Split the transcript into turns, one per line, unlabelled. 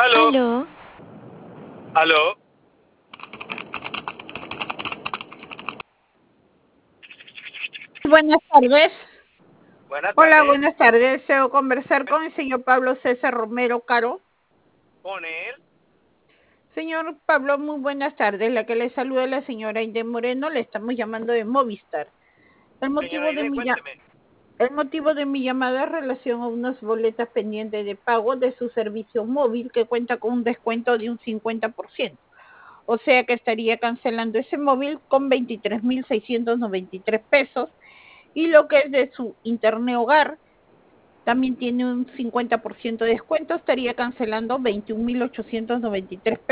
Aló,
Aló,
aló.
Buenas tardes.
Buenas
Hola,
tardes.
buenas tardes. Deseo conversar con el señor Pablo César Romero Caro.
Con él.
Señor Pablo, muy buenas tardes. La que le saluda es la señora Inde Moreno. Le estamos llamando de Movistar. El
Señora
motivo de
Aide,
mi, lla-
cuénteme.
el motivo de mi llamada es relación a unas boletas pendientes de pago de su servicio móvil que cuenta con un descuento de un 50%. O sea que estaría cancelando ese móvil con 23.693 pesos. Y lo que es de su internet hogar también tiene un 50% de descuento, estaría cancelando 21.893 pesos.